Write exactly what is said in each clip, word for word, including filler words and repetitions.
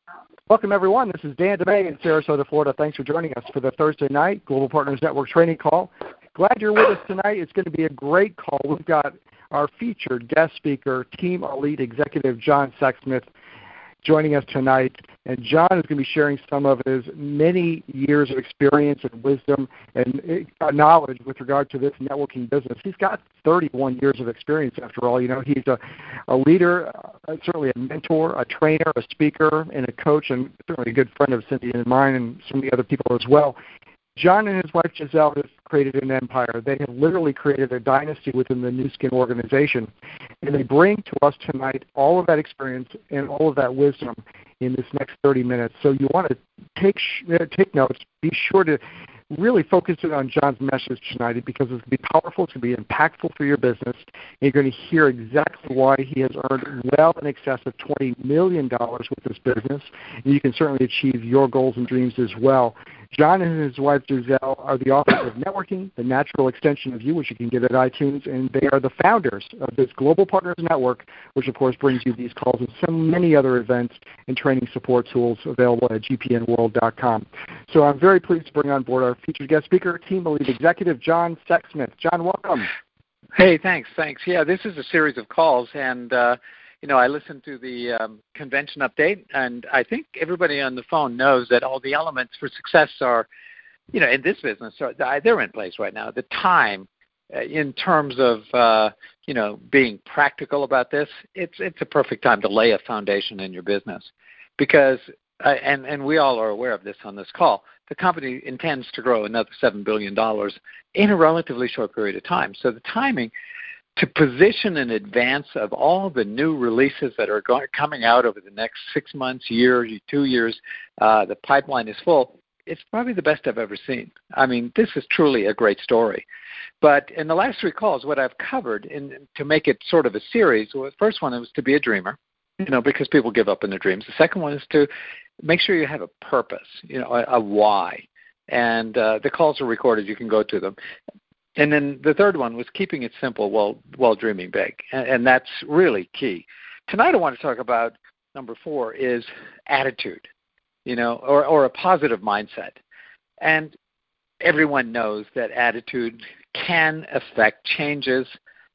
Welcome, everyone. This is Dan DeMay in Sarasota, Florida. Thanks for joining us for the Thursday night Global Partners Network training call. Glad you're with us tonight. It's going to be a great call. We've got our featured guest speaker, Team Elite Executive John Sexsmith, joining us tonight. And John is going to be sharing some of his many years of experience and wisdom and knowledge with regard to this networking business. He's got thirty-one years of experience, after all. You know, he's a, a leader, uh, certainly a mentor, a trainer, a speaker, and a coach, and certainly a good friend of Cynthia and mine and some of the other people as well. John and his wife Giselle have created an empire. They have literally created a dynasty within the Nu Skin organization. And they bring to us tonight all of that experience and all of that wisdom in this next thirty minutes. So you want to take uh, take notes. Be sure to really focus in on John's message tonight because it's going to be powerful. It's going to be impactful for your business. And you're going to hear exactly why he has earned well in excess of twenty million dollars with this business. And you can certainly achieve your goals and dreams as well. John and his wife Giselle are the authors of Networking, The Natural Extension of You, which you can get at iTunes, and they are the founders of this Global Partners Network, which of course brings you these calls and so many other events and training support tools available at g p n world dot com. So I'm very pleased to bring on board our featured guest speaker, Team Elite Executive John Sexsmith. John, welcome. Hey, thanks, thanks. Yeah, this is a series of calls, and uh, you know, I listened to the um, convention update, and I think everybody on the phone knows that all the elements for success are, you know, in this business, are, they're in place right now. The time, uh, in terms of, uh, you know, being practical about this, it's it's a perfect time to lay a foundation in your business because, uh, and, and we all are aware of this on this call, the company intends to grow another seven billion dollars in a relatively short period of time. So the timing to position in advance of all the new releases that are going, coming out over the next six months, year, two years, uh, the pipeline is full. It's probably the best I've ever seen. I mean, this is truly a great story. But in the last three calls, what I've covered, in, to make it sort of a series, well, the first one was to be a dreamer, you know, because people give up in their dreams. The second one is to make sure you have a purpose, you know, a, a why. And uh, the calls are recorded. You can go to them. And then the third one was keeping it simple while while dreaming big, and, and that's really key. Tonight I want to talk about number four is attitude, you know, or, or a positive mindset. And everyone knows that attitude can affect changes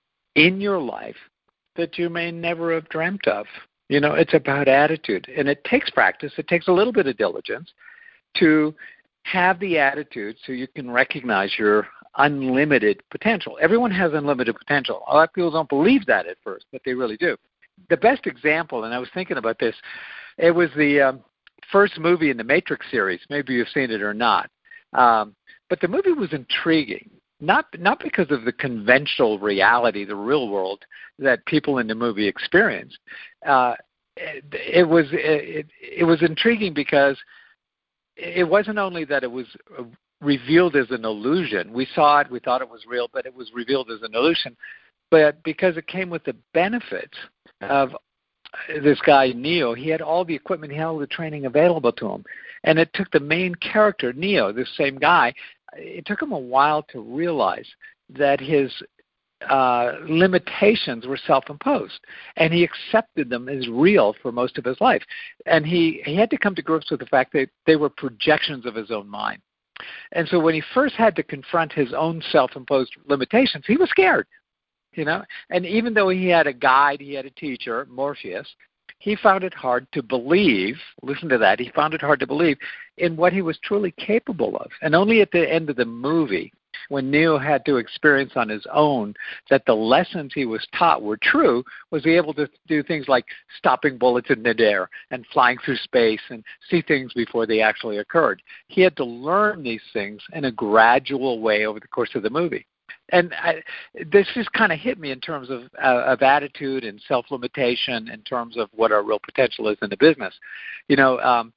in your life that you may never have dreamt of. You know, it's about attitude, and it takes practice. It takes a little bit of diligence to have the attitude so you can recognize your unlimited potential. Everyone has unlimited potential. A lot of people don't believe that at first, but they really do. The best example, and I was thinking about this, it was the um, first movie in the Matrix series. Maybe you've seen it or not. Um, but the movie was intriguing, not not because of the conventional reality, the real world that people in the movie experienced. Uh, it, it was it, it was intriguing because it wasn't only that it was revealed as an illusion. We saw it, we thought it was real, but it was revealed as an illusion. But because it came with the benefits of this guy, Neo, he had all the equipment, he had all the training available to him. And it took the main character, Neo, this same guy, it took him a while to realize that his uh, limitations were self-imposed. And he accepted them as real for most of his life. And he, he had to come to grips with the fact that they were projections of his own mind. And so when he first had to confront his own self-imposed limitations, he was scared, you know. And even though he had a guide, he had a teacher, Morpheus, he found it hard to believe, listen to that, he found it hard to believe in what he was truly capable of. And only at the end of the movie, when Neo had to experience on his own that the lessons he was taught were true, was he able to do things like stopping bullets in midair and flying through space and see things before they actually occurred. He had to learn these things in a gradual way over the course of the movie. And I, this just kind of hit me in terms of, uh, of attitude and self-limitation in terms of what our real potential is in the business. You know, um,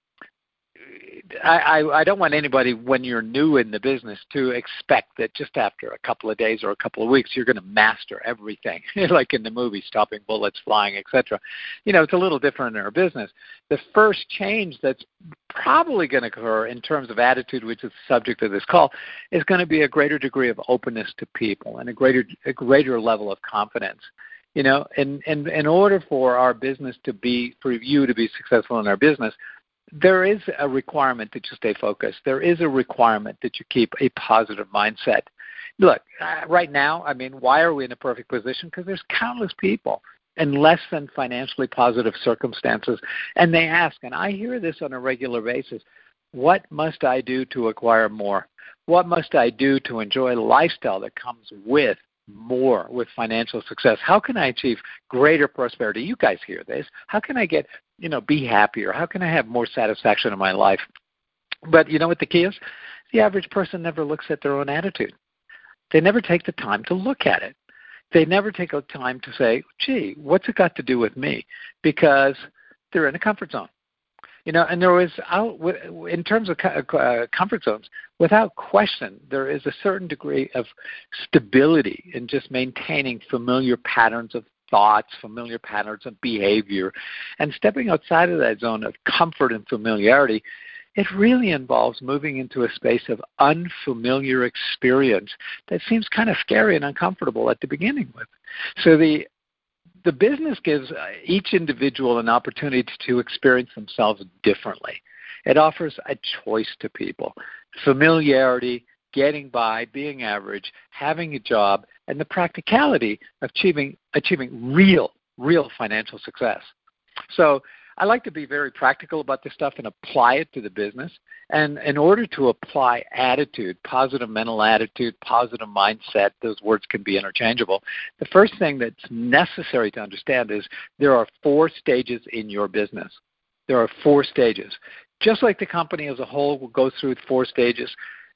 I, I, I don't want anybody, when you're new in the business, to expect that just after a couple of days or a couple of weeks, you're going to master everything, like in the movie, stopping bullets, flying, et cetera. You know, it's a little different in our business. The first change that's probably going to occur in terms of attitude, which is the subject of this call, is going to be a greater degree of openness to people and a greater a greater level of confidence. You know, in, in, in order for our business to be, for you to be successful in our business, there is a requirement that you stay focused. There is a requirement that you keep a positive mindset. Look, uh, right now, I mean, why are we in a perfect position? Because there's countless people in less than financially positive circumstances, and they ask, and I hear this on a regular basis, what must I do to acquire more? What must I do to enjoy a lifestyle that comes with more, with financial success? How can I achieve greater prosperity? You guys hear this. How can I get, you know, be happier? How can I have more satisfaction in my life? But you know what the key is? The average person never looks at their own attitude. They never take the time to look at it. They never take the time to say, gee, what's it got to do with me? Because they're in a comfort zone. You know, and there is, in terms of uh, comfort zones, without question, there is a certain degree of stability in just maintaining familiar patterns of thoughts, familiar patterns of behavior. And stepping outside of that zone of comfort and familiarity, it really involves moving into a space of unfamiliar experience that seems kind of scary and uncomfortable at the beginning with. So the The business gives each individual an opportunity to experience themselves differently. It offers a choice to people. Familiarity, getting by, being average, having a job, and the practicality of achieving, achieving real, real financial success. So I like to be very practical about this stuff and apply it to the business. And in order to apply attitude, positive mental attitude, positive mindset, those words can be interchangeable. The first thing that's necessary to understand is there are four stages in your business. There are four stages. Just like the company as a whole will go through four stages,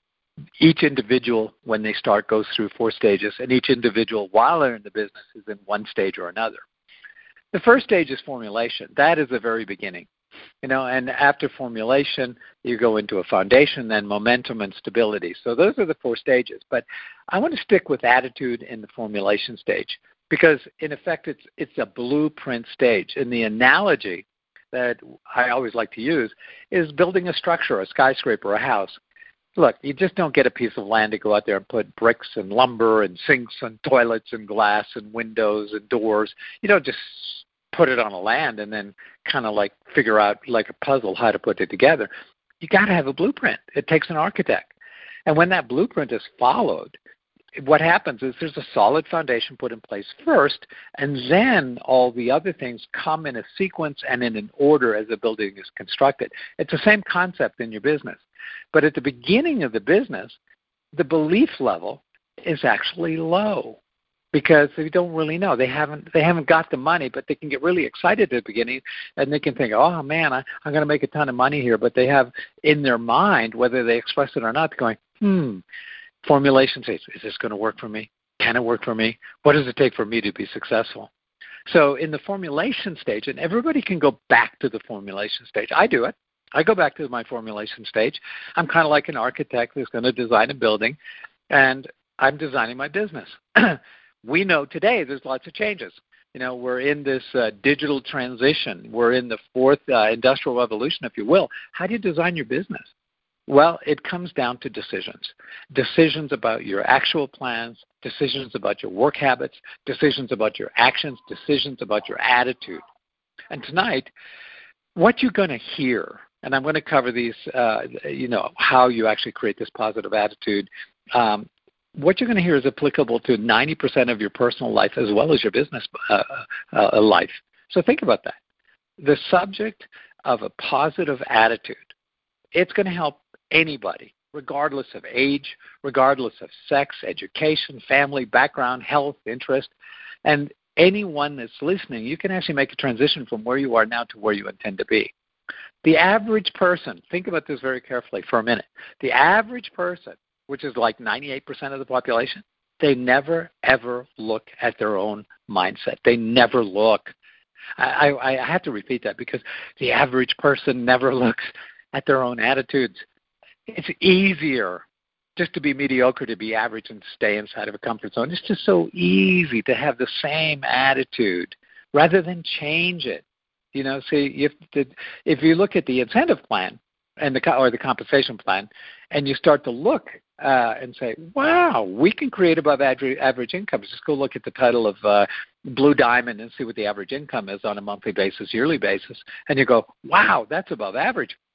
each individual, when they start, goes through four stages, and each individual, while they're in the business, is in one stage or another. The first stage is formulation. That is the very beginning. You know, and after formulation, you go into a foundation, then momentum and stability. So those are the four stages. But I want to stick with attitude in the formulation stage because, in effect, it's it's a blueprint stage. And the analogy that I always like to use is building a structure, a skyscraper, a house. Look, you just don't get a piece of land to go out there and put bricks and lumber and sinks and toilets and glass and windows and doors. You don't just put it on a land and then kind of like figure out like a puzzle how to put it together. You got to have a blueprint. It takes an architect. And when that blueprint is followed, what happens is there's a solid foundation put in place first, and then all the other things come in a sequence and in an order as the building is constructed. It's the same concept in your business. But at the beginning of the business, the belief level is actually low because they don't really know. They haven't they haven't got the money, but they can get really excited at the beginning, and they can think, oh, man, I, I'm going to make a ton of money here. But they have in their mind, whether they express it or not, going, hmm, formulation stage, is this going to work for me? Can it work for me? What does it take for me to be successful? So in the formulation stage, and everybody can go back to the formulation stage. I do it. I go back to my formulation stage. I'm kind of like an architect who's going to design a building, and I'm designing my business. We know today there's lots of changes. You know, we're in this uh, digital transition. We're in the fourth uh, industrial revolution, if you will. How do you design your business? Well, it comes down to decisions. Decisions about your actual plans, decisions about your work habits, decisions about your actions, decisions about your attitude. And tonight, what you're going to hear, and I'm going to cover these, uh, you know, how you actually create this positive attitude. Um, what you're going to hear is applicable to ninety percent of your personal life as well as your business uh, uh, life. So think about that. The subject of a positive attitude, it's going to help anybody, regardless of age, regardless of sex, education, family, background, health, interest, and anyone that's listening, you can actually make a transition from where you are now to where you intend to be. The average person, think about this very carefully for a minute. The average person, which is like ninety-eight percent of the population, they never, ever look at their own mindset. They never look. I, I, I have to repeat that because the average person never looks at their own attitudes. It's easier just to be mediocre, to be average and stay inside of a comfort zone. It's just so easy to have the same attitude rather than change it. You know, see, if the, if you look at the incentive plan and the or the compensation plan, and you start to look uh, and say, "Wow, we can create above average, average income." Just go look at the title of uh, Blue Diamond and see what the average income is on a monthly basis, yearly basis, and you go, "Wow, that's above average.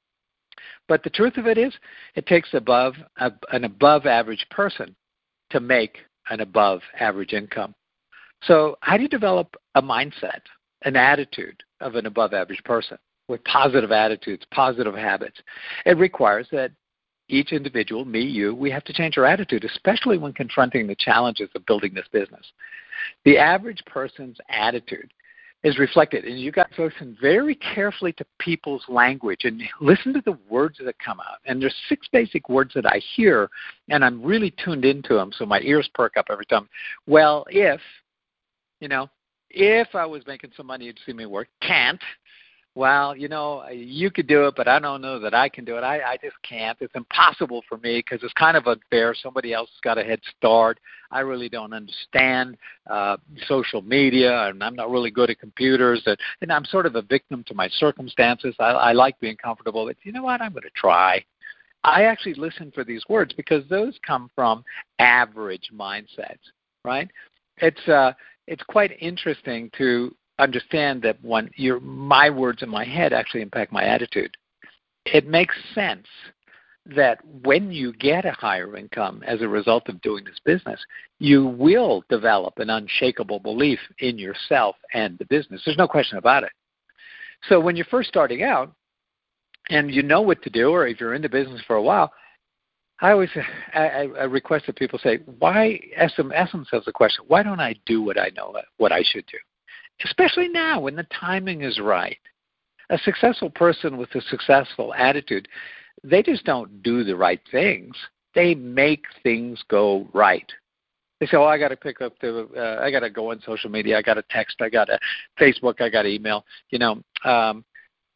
But the truth of it is, it takes above a, an above-average person to make an above-average income. So how do you develop a mindset, an attitude of an above-average person with positive attitudes, positive habits? It requires that each individual, me, you, we have to change our attitude, especially when confronting the challenges of building this business. The average person's attitude is reflected, and you got to listen very carefully to people's language and listen to the words that come out. And there's six basic words that I hear, and I'm really tuned into them, so my ears perk up every time. Well, if, you know, if I was making some money, you'd see me work. Can't. Well, you know, you could do it, but I don't know that I can do it. I, I just can't. It's impossible for me because it's kind of unfair. Somebody else has got a head start. I really don't understand uh, social media, and I'm not really good at computers, and, and I'm sort of a victim to my circumstances. I, I like being comfortable, but you know what? I'm going to try. I actually listen for these words because those come from average mindsets, right? It's uh, it's quite interesting to understand that when your my words in my head actually impact my attitude. It makes sense that when you get a higher income as a result of doing this business, you will develop an unshakable belief in yourself and the business. There's no question about it. So when you're first starting out and you know what to do, or if you're in the business for a while, I always I, I request that people say, why ask, them, ask themselves the question, why don't I do what I know what I should do? Especially now when the timing is right. A successful person with a successful attitude, they just don't do the right things. They make things go right. They say, oh, I got to pick up the, uh, I got to go on social media, I got to text, I got to Facebook, I got to email. You know, um,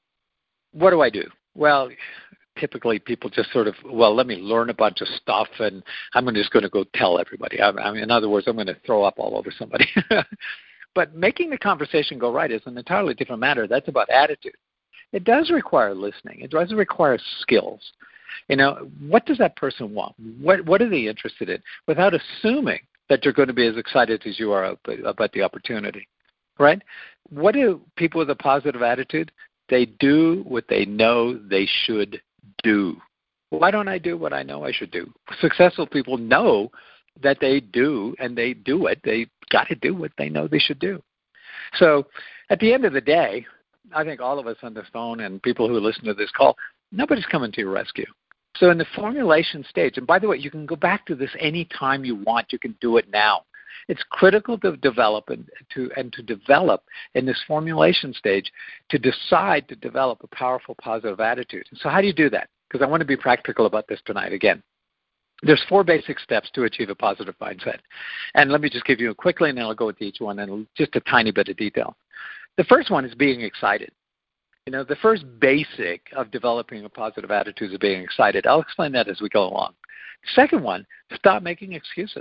what do I do? Well, typically people just sort of, well, let me learn a bunch of stuff, and I'm just going to go tell everybody. I, I mean, in other words, I'm going to throw up all over somebody. But making the conversation go right is an entirely different matter. That's about attitude. It does require listening. It does require skills. You know, what does that person want? What What are they interested in? Without assuming that you're going to be as excited as you are about the opportunity, right? What do people with a positive attitude? They do what they know they should do. Why don't I do what I know I should do? Successful people know that they do, and they do it. They got to do what they know they should do. So at the end of the day, I think all of us on the phone and people who listen to this call, nobody's coming to your rescue. So in the formulation stage, and by the way, you can go back to this any time you want. You can do it now. It's critical to develop and to and to develop in this formulation stage to decide to develop a powerful positive attitude. So how do you do that? Because I want to be practical about this tonight again. There's four basic steps to achieve a positive mindset. And let me just give you a quickly, and then I'll go with each one in just a tiny bit of detail. The first one is being excited. You know, the first basic of developing a positive attitude is being excited. I'll explain that as we go along. The second one, stop making excuses.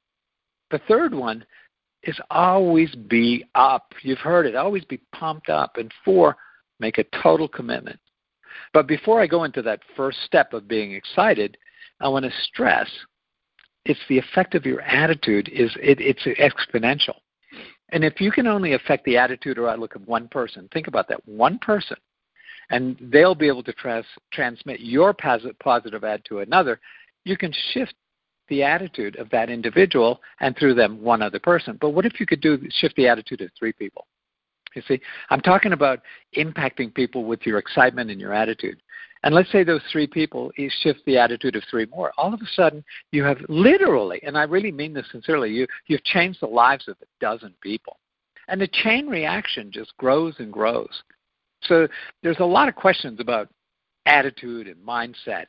The third one is always be up. You've heard it, always be pumped up. And four, make a total commitment. But before I go into that first step of being excited, I want to stress it's the effect of your attitude is it, it's exponential. And if you can only affect the attitude or outlook of one person, think about that, one person, and they'll be able to trans, transmit your positive, positive attitude to another, you can shift the attitude of that individual and through them one other person. But what if you could do shift the attitude of three people? You see, I'm talking about impacting people with your excitement and your attitude. And let's say those three people shift the attitude of three more. All of a sudden, you have literally, and I really mean this sincerely, you, you've changed the lives of a dozen people. And the chain reaction just grows and grows. So there's a lot of questions about attitude and mindset.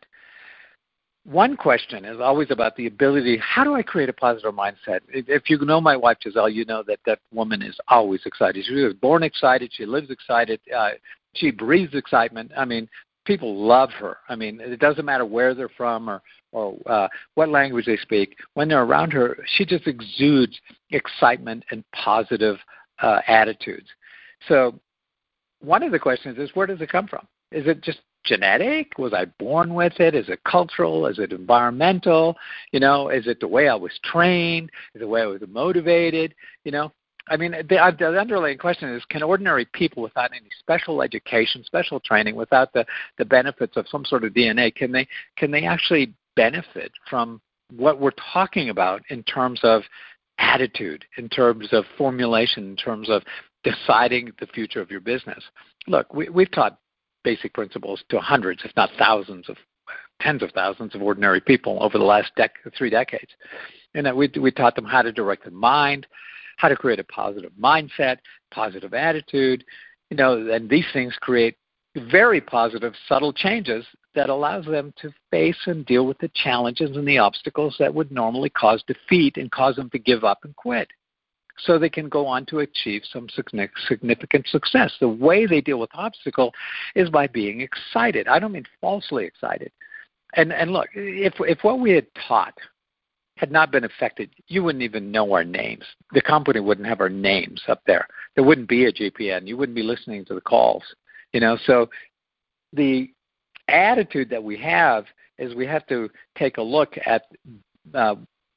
One question is always about the ability, how do I create a positive mindset? If you know my wife, Giselle, you know that that woman is always excited. She was born excited. She lives excited. Uh, she breathes excitement. I mean, people love her. I mean, it doesn't matter where they're from or, or uh, what language they speak. When they're around her, she just exudes excitement and positive uh, attitudes. So one of the questions is, where does it come from? Is it just genetic? Was I born with it? Is it cultural? Is it environmental? You know, is it the way I was trained? Is it the way I was motivated? You know, I mean, the, the underlying question is, can ordinary people without any special education, special training, without the, the benefits of some sort of D N A, can they can they actually benefit from what we're talking about in terms of attitude, in terms of formulation, in terms of deciding the future of your business? Look, we, we've taught basic principles to hundreds, if not thousands of, tens of thousands of ordinary people over the last dec- three decades. And that we, we taught them how to direct the mind, how to create a positive mindset, positive attitude, you know, and these things create very positive, subtle changes that allows them to face and deal with the challenges and the obstacles that would normally cause defeat and cause them to give up and quit, so they can go on to achieve some significant success. The way they deal with obstacle is by being excited. I don't mean falsely excited. And and look, if if what we had taught had not been affected, you wouldn't even know our names. The company wouldn't have our names up there. There wouldn't be a G P N. You wouldn't be listening to the calls. You know, so the attitude that we have is we have to take a look at uh,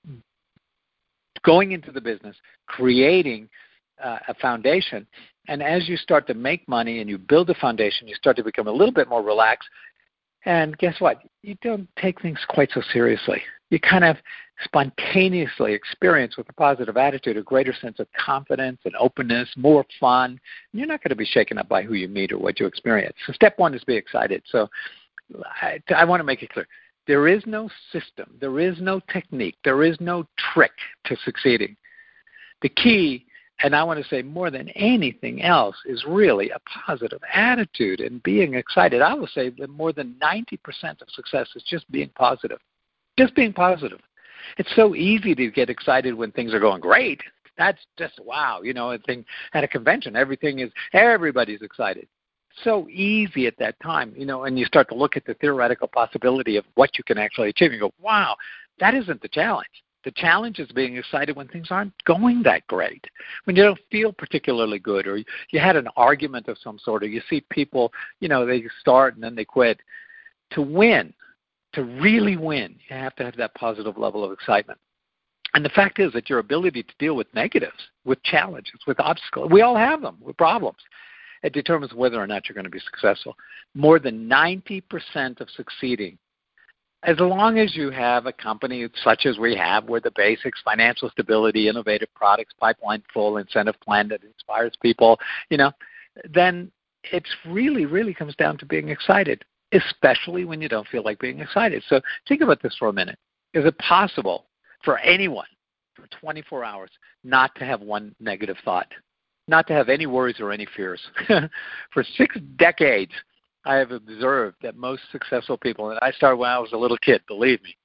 going into the business, creating uh, a foundation, and as you start to make money and you build a foundation, you start to become a little bit more relaxed. And guess what? You don't take things quite so seriously. You kind of spontaneously experience with a positive attitude a greater sense of confidence and openness, more fun. You're not going to be shaken up by who you meet or what you experience. So step one is be excited. So I, I want to make it clear. There is no system. There is no technique. There is no trick to succeeding. The key, and I want to say more than anything else, is really a positive attitude and being excited. I will say that more than ninety percent of success is just being positive. Just being positive. It's so easy to get excited when things are going great. That's just wow. You know, a thing at a convention, everything is, everybody's excited. So easy at that time, you know, and you start to look at the theoretical possibility of what you can actually achieve. You go, wow, that isn't the challenge. The challenge is being excited when things aren't going that great, when you don't feel particularly good, or you had an argument of some sort, or you see people, you know, they start and then they quit. To win, to really win, you have to have that positive level of excitement. And the fact is that your ability to deal with negatives, with challenges, with obstacles, we all have them, with problems. It determines whether or not you're going to be successful. More than ninety percent of succeeding, as long as you have a company such as we have, where the basics, financial stability, innovative products, pipeline full, incentive plan that inspires people, you know, then it's really, really comes down to being excited, especially when you don't feel like being excited. So think about this for a minute. Is it possible for anyone for twenty-four hours not to have one negative thought, not to have any worries or any fears? For six decades, I have observed that most successful people, and I started when I was a little kid, believe me,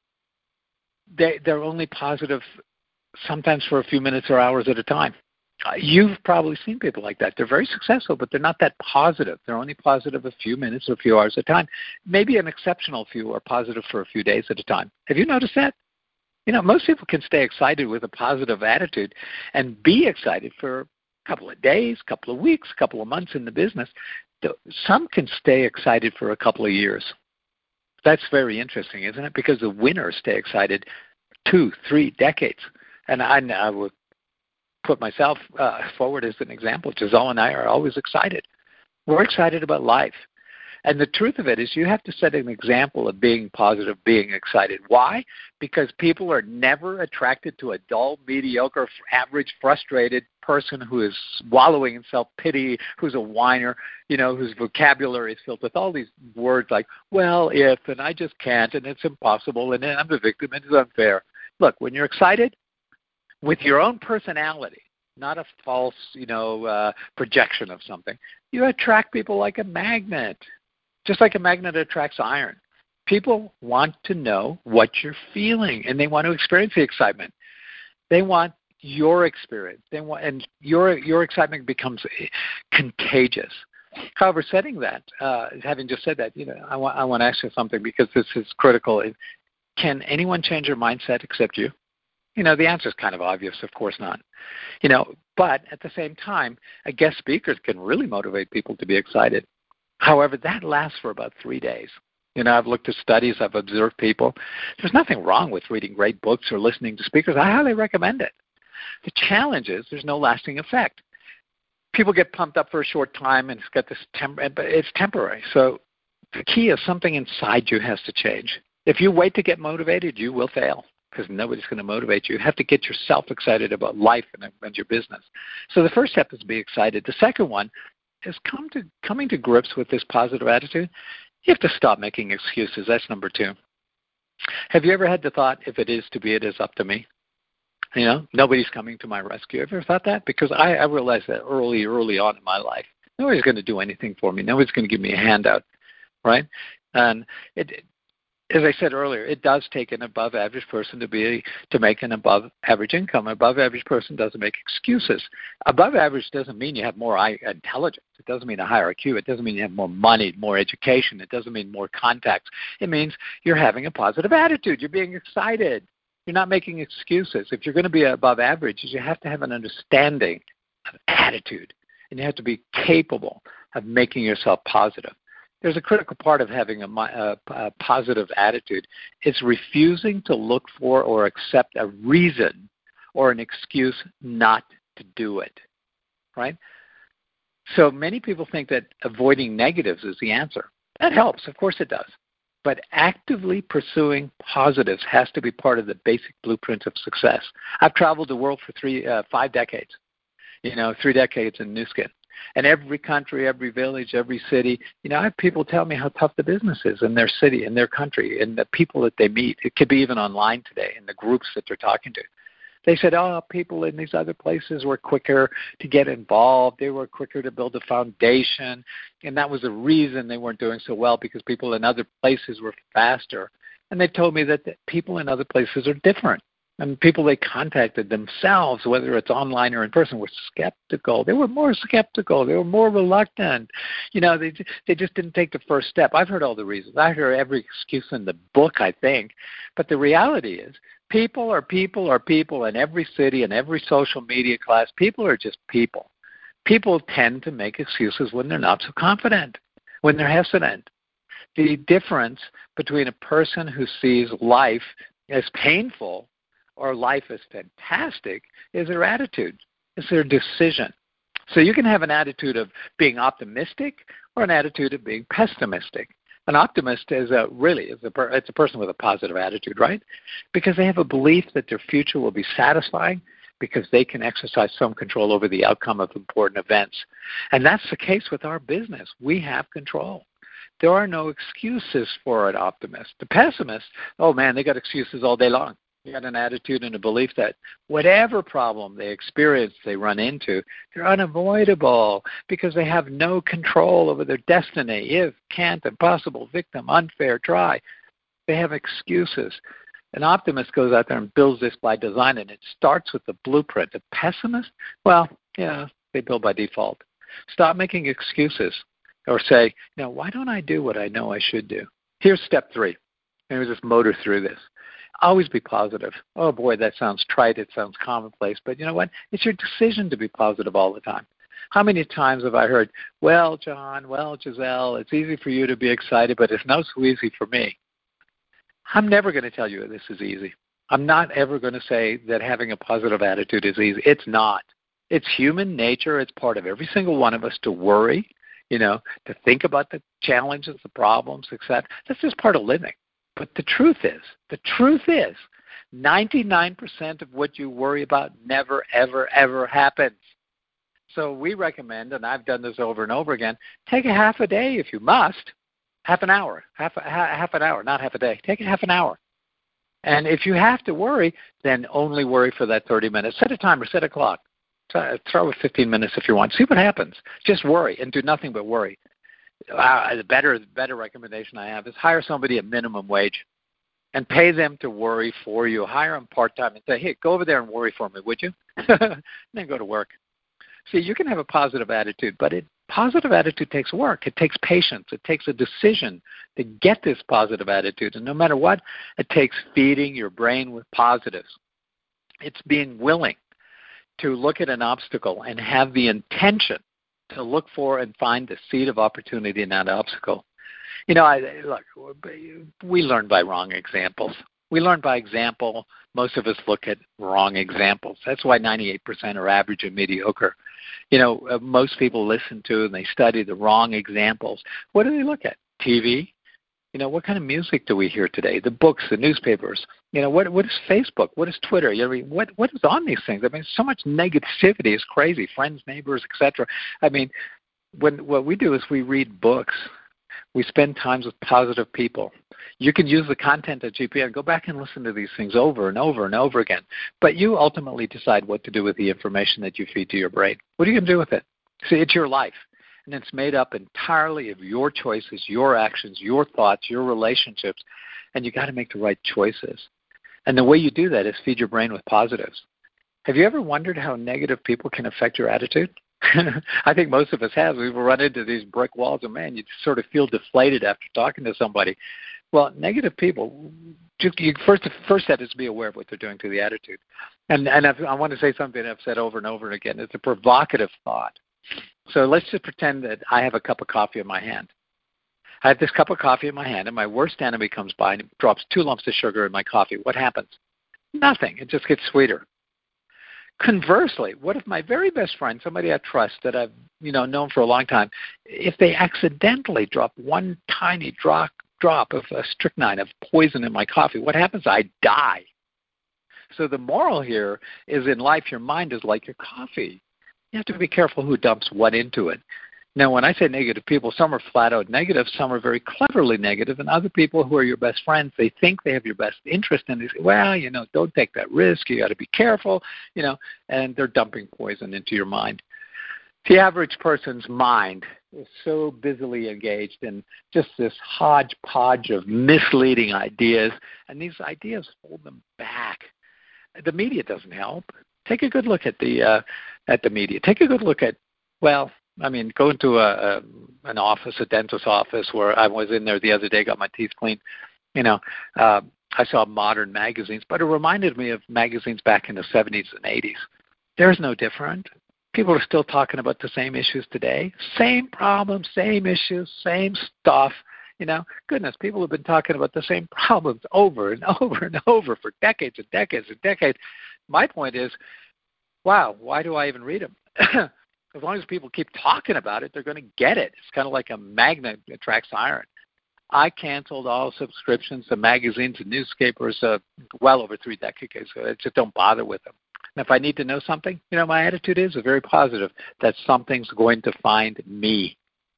they, they're only positive sometimes for a few minutes or hours at a time. Uh, you've probably seen people like that. They're very successful, but they're not that positive. They're only positive a few minutes or a few hours at a time. Maybe an exceptional few are positive for a few days at a time. Have you noticed that? You know, most people can stay excited with a positive attitude and be excited for a couple of days, a couple of weeks, a couple of months in the business. Some can stay excited for a couple of years. That's very interesting, isn't it? Because the winners stay excited two, three decades. And I, I would put myself uh, forward as an example. Giselle and I are always excited. We're excited about life. And the truth of it is you have to set an example of being positive, being excited. Why? Because people are never attracted to a dull, mediocre, average, frustrated person who is wallowing in self-pity, who's a whiner, you know, whose vocabulary is filled with all these words like, well, if, and I just can't, and it's impossible, and I'm the victim, and it's unfair. Look, when you're excited with your own personality, not a false, you know, uh, projection of something, you attract people like a magnet. Just like a magnet attracts iron. People want to know what you're feeling, and they want to experience the excitement. They want your experience. They want, and your your excitement becomes contagious. However, setting that, uh, having just said that, you know, I want I want to ask you something because this is critical. Can anyone change your mindset except you? You know, the answer is kind of obvious. Of course not. You know, but at the same time, a guest speaker can really motivate people to be excited. However, that lasts for about three days. You know, I've looked at studies, I've observed people. There's nothing wrong with reading great books or listening to speakers. I highly recommend it. The challenge is there's no lasting effect. People get pumped up for a short time, and it's got this temp- but it's temporary. So the key is something inside you has to change. If you wait to get motivated, you will fail because nobody's going to motivate you. You have to get yourself excited about life and, and your business. So the first step is to be excited. The second one is come to coming to grips with this positive attitude. You have to stop making excuses. That's number two. Have you ever had the thought, if it is to be, it is up to me? You know, nobody's coming to my rescue. Have you ever thought that? Because I, I realized that early, early on in my life. Nobody's going to do anything for me. Nobody's going to give me a handout, right? And it, as I said earlier, it does take an above-average person to be to make an above-average income. An above-average person doesn't make excuses. Above-average doesn't mean you have more intelligence. It doesn't mean a higher I Q. It doesn't mean you have more money, more education. It doesn't mean more contacts. It means you're having a positive attitude. You're being excited. You're not making excuses. If you're going to be above average, you have to have an understanding of attitude, and you have to be capable of making yourself positive. There's a critical part of having a, a, a positive attitude. It's refusing to look for or accept a reason or an excuse not to do it, right? So many people think that avoiding negatives is the answer. That helps. Of course it does. But actively pursuing positives has to be part of the basic blueprint of success. I've traveled the world for three, uh, five decades, you know, three decades in Nu Skin. And every country, every village, every city, you know, I have people tell me how tough the business is in their city, in their country, and the people that they meet. It could be even online today in the groups that they're talking to. They said, oh, people in these other places were quicker to get involved. They were quicker to build a foundation. And that was the reason they weren't doing so well, because people in other places were faster. And they told me that the people in other places are different. And people they contacted themselves, whether it's online or in person, were skeptical. They were more skeptical. They were more reluctant. You know, they they just didn't take the first step. I've heard all the reasons. I heard every excuse in the book, I think. But the reality is, people are people are people in every city and every social media class. People are just people. People tend to make excuses when they're not so confident, when they're hesitant. The difference between a person who sees life as painful or life is fantastic is their attitude. It's their decision. So you can have an attitude of being optimistic or an attitude of being pessimistic. An optimist is a really is a per, it's a person with a positive attitude, right? Because they have a belief that their future will be satisfying because they can exercise some control over the outcome of important events. And that's the case with our business. We have control. There are no excuses for an optimist. The pessimist, oh man, they got excuses all day long. They got an attitude and a belief that whatever problem they experience, they run into, they're unavoidable because they have no control over their destiny. If, can't, impossible, victim, unfair, try. They have excuses. An optimist goes out there and builds this by design, and it starts with the blueprint. A pessimist, well, yeah, they build by default. Stop making excuses or say, you know, why don't I do what I know I should do? Here's step three. Let me just motor through this. Always be positive. Oh, boy, that sounds trite. It sounds commonplace. But you know what? It's your decision to be positive all the time. How many times have I heard, well, John, well, Giselle, it's easy for you to be excited, but it's not so easy for me. I'm never going to tell you this is easy. I'm not ever going to say that having a positive attitude is easy. It's not. It's human nature. It's part of every single one of us to worry, you know, to think about the challenges, the problems, et cetera. That's just part of living. But the truth is, the truth is, ninety-nine percent of what you worry about never, ever, ever happens. So we recommend, and I've done this over and over again, take a half a day if you must, half an hour, half, a, half an hour, not half a day. Take a half an hour. And if you have to worry, then only worry for that thirty minutes. Set a timer, set a clock. Throw with fifteen minutes if you want. See what happens. Just worry and do nothing but worry. Uh, the better, better recommendation I have is hire somebody at minimum wage and pay them to worry for you. Hire them part-time and say, hey, go over there and worry for me, would you? And then go to work. See, you can have a positive attitude, but it positive attitude takes work. It takes patience. It takes a decision to get this positive attitude. And no matter what, it takes feeding your brain with positives. It's being willing to look at an obstacle and have the intention to look for and find the seed of opportunity in that obstacle. You know, I, look, we learn by wrong examples. We learn by example. Most of us look at wrong examples. That's why ninety-eight percent are average and mediocre. You know, uh, most people listen to and they study the wrong examples. What do they look at? T V? You know, what kind of music do we hear today? The books, the newspapers. You know, what what is Facebook? What is Twitter? You know, what what is on these things? I mean, so much negativity is crazy. Friends, neighbors, et cetera. I mean, when what we do is we read books. We spend times with positive people. You can use the content at G P N. Go back and listen to these things over and over and over again. But you ultimately decide what to do with the information that you feed to your brain. What are you going to do with it? See, it's your life. And it's made up entirely of your choices, your actions, your thoughts, your relationships. And you got to make the right choices. And the way you do that is feed your brain with positives. Have you ever wondered how negative people can affect your attitude? I think most of us have. We've run into these brick walls, and man, you sort of feel deflated after talking to somebody. Well, negative people, just, you, first the first step is to be aware of what they're doing to the attitude. And, and I've, I want to say something I've said over and over again. It's a provocative thought. So let's just pretend that I have a cup of coffee in my hand. I have this cup of coffee in my hand, and my worst enemy comes by and drops two lumps of sugar in my coffee. What happens? Nothing. It just gets sweeter. Conversely, what if my very best friend, somebody I trust that I've you know known for a long time, if they accidentally drop one tiny drop drop of uh, strychnine, of poison in my coffee, what happens? I die. So the moral here is, in life, your mind is like your coffee. You have to be careful who dumps what into it. Now, when I say negative people, some are flat out negative, some are very cleverly negative, and other people who are your best friends, they think they have your best interest, and they say, well, you know, don't take that risk, you got to be careful, you know, and they're dumping poison into your mind. The average person's mind is so busily engaged in just this hodgepodge of misleading ideas, and these ideas hold them back. The media doesn't help. Take a good look at the uh, at the media. Take a good look at, well, I mean, go into a, a an office, a dentist's office, where I was in there the other day, got my teeth cleaned. You know, uh, I saw modern magazines, but it reminded me of magazines back in the seventies and eighties. There's no different. People are still talking about the same issues today. Same problems, same issues, same stuff. You know, goodness, people have been talking about the same problems over and over and over for decades and decades and decades. My point is, wow, why do I even read them? As long as people keep talking about it, they're going to get it. It's kind of like a magnet that attracts iron. I canceled all subscriptions to magazines and newspapers uh, well over three decades ago. I just don't bother with them. And if I need to know something, you know, my attitude is very positive, that something's going to find me.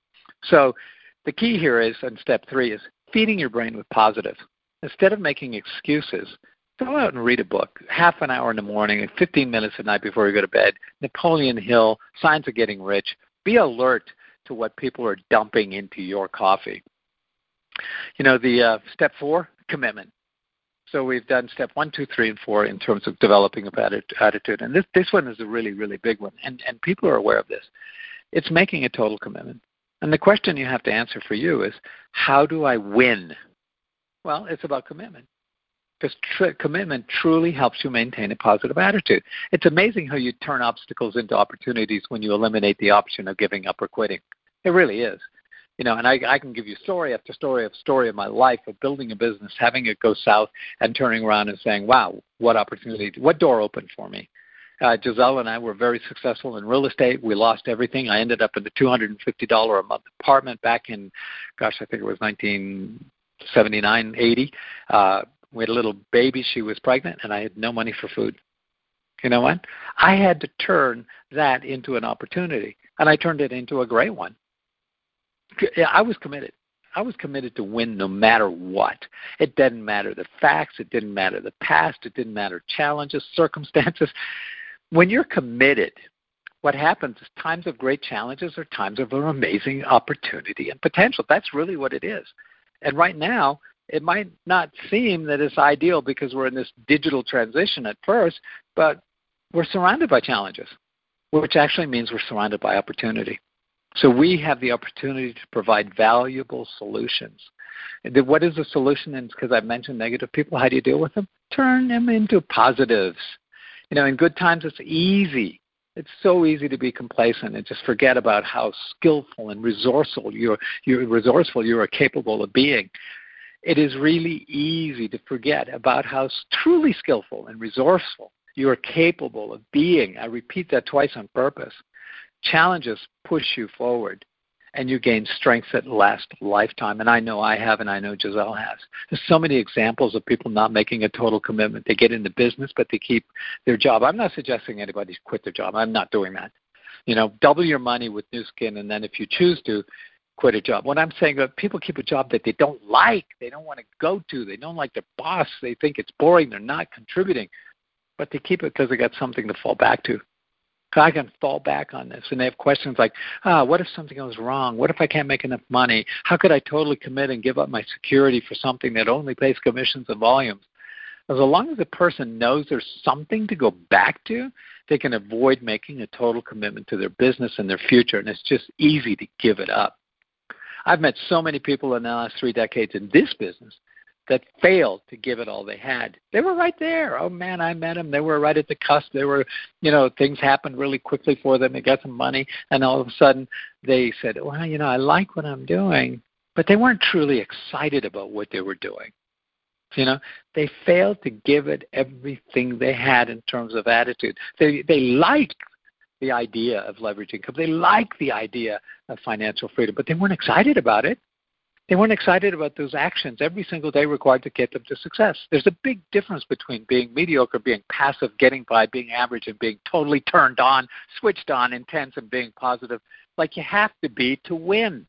So the key here is, in step three, is feeding your brain with positive. Instead of making excuses, go out and read a book, half an hour in the morning and fifteen minutes at night before you go to bed. Napoleon Hill, Signs of Getting Rich. Be alert to what people are dumping into your coffee. You know, the uh, step four, commitment. So we've done step one, two, three, and four in terms of developing a attitude. And this, this one is a really, really big one. And, and people are aware of this. It's making a total commitment. And the question you have to answer for you is, how do I win? Well, it's about commitment. Because tr- commitment truly helps you maintain a positive attitude. It's amazing how you turn obstacles into opportunities when you eliminate the option of giving up or quitting. It really is. You know, and I, I can give you story after story after story of my life of building a business, having it go south, and turning around and saying, wow, what opportunity, what door opened for me. Uh, Giselle and I were very successful in real estate. We lost everything. I ended up in the two hundred fifty dollars a month apartment back in, gosh, I think it was nineteen seventy-nine, eighty. Uh, we had a little baby. She was pregnant, and I had no money for food. You know what? I had to turn that into an opportunity, and I turned it into a great one. I was committed. I was committed to win no matter what. It didn't matter the facts. It didn't matter the past. It didn't matter challenges, circumstances. When you're committed, what happens is times of great challenges are times of an amazing opportunity and potential. That's really what it is. And right now, it might not seem that it's ideal because we're in this digital transition at first, but we're surrounded by challenges, which actually means we're surrounded by opportunity. So we have the opportunity to provide valuable solutions. And what is the solution? And because I've mentioned negative people, how do you deal with them? Turn them into positives. You know, in good times, it's easy. It's so easy to be complacent and just forget about how skillful and resourceful you're, you're resourceful you are capable of being. it is really easy to forget about how truly skillful and resourceful you are capable of being. I repeat that twice on purpose. Challenges push you forward, and you gain strengths that last a lifetime. And I know I have, and I know Giselle has. There's so many examples of people not making a total commitment. They get into business, but they keep their job. I'm not suggesting anybody quit their job. I'm not doing that. You know, double your money with new skin, and then if you choose to, quit a job. What I'm saying is people keep a job that they don't like, they don't want to go to, they don't like their boss, they think it's boring, they're not contributing, but they keep it because they got something to fall back to. I can fall back on this. And they have questions like, ah, what if something goes wrong? What if I can't make enough money? How could I totally commit and give up my security for something that only pays commissions and volumes? As long as the person knows there's something to go back to, they can avoid making a total commitment to their business and their future, and it's just easy to give it up. I've met so many people in the last three decades in this business that failed to give it all they had. They were right there. Oh, man, I met them. They were right at the cusp. They were, you know, things happened really quickly for them. They got some money, and all of a sudden they said, well, you know, I like what I'm doing, but they weren't truly excited about what they were doing. You know, they failed to give it everything they had in terms of attitude. They they liked the idea of leveraging income. They liked the idea of financial freedom, but they weren't excited about it. They weren't excited about those actions every single day required to get them to success. There's a big difference between being mediocre, being passive, getting by, being average, and being totally turned on, switched on, intense, and being positive, like you have to be to win.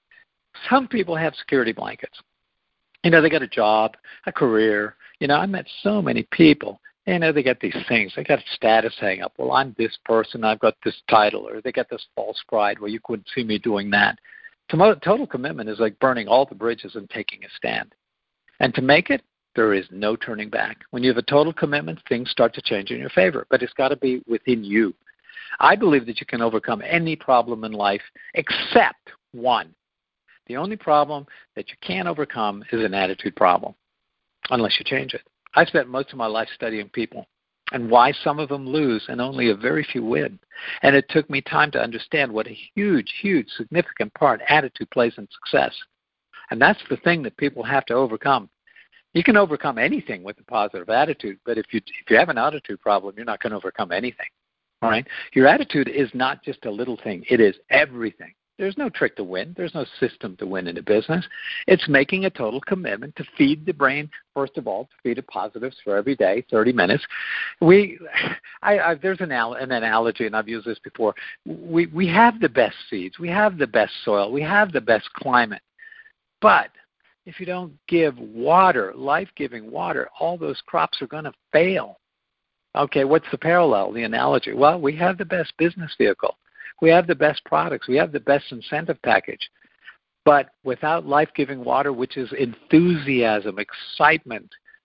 Some people have security blankets. You know, they got a job, a career. You know, I met so many people. You know, they got these things. They got status hang up. Well, I'm this person. I've got this title. Or they got this false pride. Well, you couldn't see me doing that. Total commitment is like burning all the bridges and taking a stand. And to make it, there is no turning back. When you have a total commitment, things start to change in your favor. But it's got to be within you. I believe that you can overcome any problem in life except one. The only problem that you can't overcome is an attitude problem, unless you change it. I've spent most of my life studying people and why some of them lose and only a very few win. And it took me time to understand what a huge, huge, significant part attitude plays in success. And that's the thing that people have to overcome. You can overcome anything with a positive attitude, but if you if you have an attitude problem, you're not going to overcome anything. All right? Your attitude is not just a little thing. It is everything. There's no trick to win. There's no system to win in a business. It's making a total commitment to feed the brain, first of all, to feed it positives for every day, thirty minutes. We, I, I, there's an, an analogy, and I've used this before. We, we have the best seeds. We have the best soil. We have the best climate. But if you don't give water, life-giving water, all those crops are going to fail. Okay, what's the parallel, the analogy? Well, we have the best business vehicle. We have the best products. We have the best incentive package. But without life-giving water, which is enthusiasm, excitement,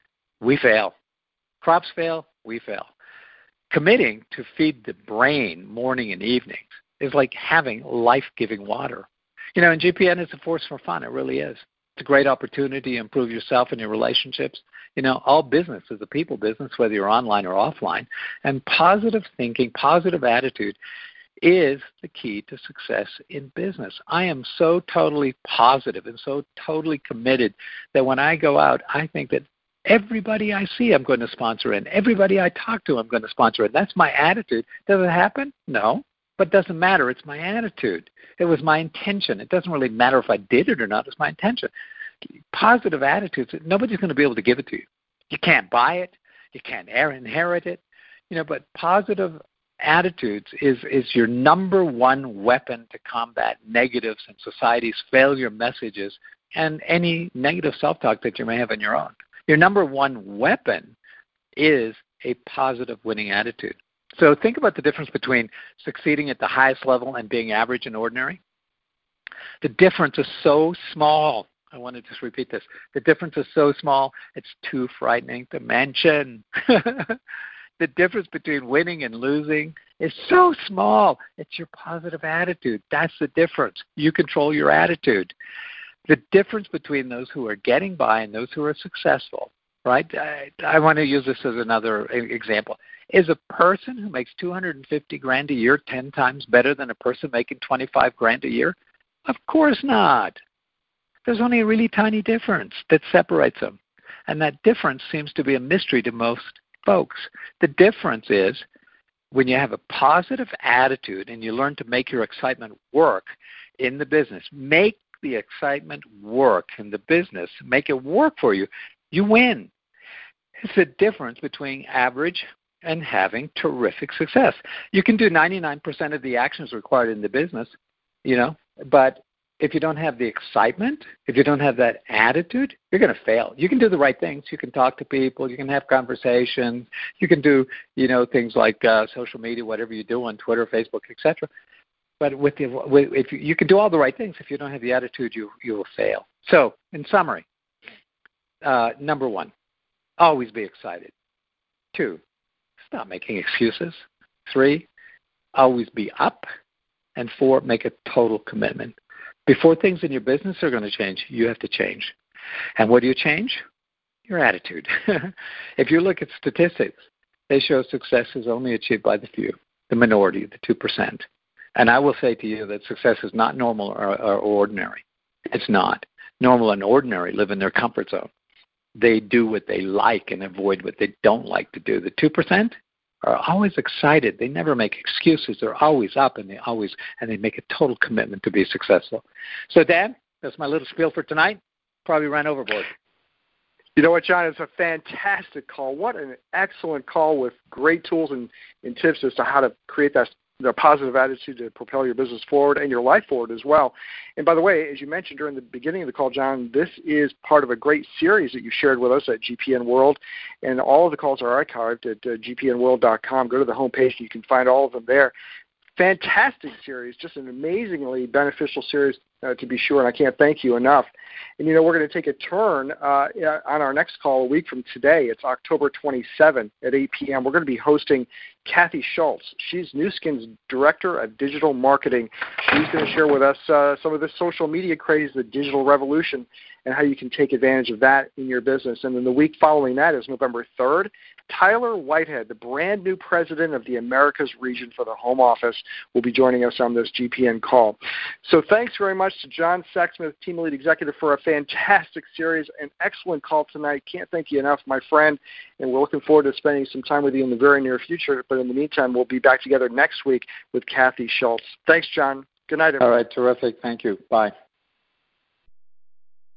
we fail. Crops fail, we fail. Committing to feed the brain morning and evenings is like having life-giving water. You know, and G P N is a force for fun. It really is. It's a great opportunity to improve yourself and your relationships. You know, all business is a people business, whether you're online or offline. And positive thinking, positive attitude is the key to success in business. I am so totally positive and so totally committed that when I go out, I think that everybody I see I'm going to sponsor in. Everybody I talk to I'm going to sponsor in. That's my attitude. Does it happen? No. But it doesn't matter. It's my attitude. It was my intention. It doesn't really matter if I did it or not. It's my intention. Positive attitudes, nobody's going to be able to give it to you. You can't buy it. You can't inherit it. You know, but positive attitudes is, is your number one weapon to combat negatives and society's failure messages and any negative self-talk that you may have in your own. Your number one weapon is a positive winning attitude. So think about the difference between succeeding at the highest level and being average and ordinary. The difference is so small. I want to just repeat this. The difference is so small, it's too frightening to mention. The difference between winning and losing is so small. It's your positive attitude. That's the difference. You control your attitude. The difference between those who are getting by and those who are successful, right? I, I want to use this as another example. Is a person who makes two hundred fifty grand a year ten times better than a person making twenty-five grand a year? Of course not. There's only a really tiny difference that separates them. And that difference seems to be a mystery to most folks. The difference is when you have a positive attitude and you learn to make your excitement work in the business, make the excitement work in the business, make it work for you, you win. It's the difference between average and having terrific success. You can do ninety-nine percent of the actions required in the business, you know, but if you don't have the excitement, if you don't have that attitude, you're going to fail. You can do the right things. You can talk to people. You can have conversations. You can do, you know, things like uh, social media, whatever you do on Twitter, Facebook, et cetera. But with the, with, if you, you can do all the right things. If you don't have the attitude, you you will fail. So, in summary, uh, number one, always be excited. Two, stop making excuses. Three, always be up. And four, make a total commitment. Before things in your business are going to change, you have to change. And what do you change? Your attitude. If you look at statistics, they show success is only achieved by the few, the minority, the two percent. And I will say to you that success is not normal or, or ordinary. It's not. Normal and ordinary live in their comfort zone. They do what they like and avoid what they don't like to do. The two percent are always excited. They never make excuses. They're always up, and they always and they make a total commitment to be successful. So, Dan, that's my little spiel for tonight. Probably ran overboard. You know what, John? It's a fantastic call. What an excellent call with great tools and, and tips as to how to create that the positive attitude to propel your business forward and your life forward as well. And by the way, as you mentioned during the beginning of the call, John, this is part of a great series that you shared with us at G P N World, and all of the calls are archived at uh, G P N world dot com. Go to the homepage and you can find all of them there. Fantastic series, just an amazingly beneficial series uh, to be sure, and I can't thank you enough. And, you know, we're going to take a turn uh, on our next call a week from today. It's October twenty-seventh at eight p.m. We're going to be hosting Kathy Schultz. She's Nu Skin's Director of Digital Marketing. She's going to share with us uh, some of the social media craze, the digital revolution, and how you can take advantage of that in your business. And then the week following that is November third. Tyler Whitehead, the brand new president of the Americas region for the Home Office, will be joining us on this G P N call. So thanks very much to John Sexsmith, Team Lead Executive, for a fantastic series, an excellent call tonight. Can't thank you enough, my friend, and we're looking forward to spending some time with you in the very near future. But in the meantime, we'll be back together next week with Kathy Schultz. Thanks, John. Good night, everyone. All right, terrific. Thank you. Bye.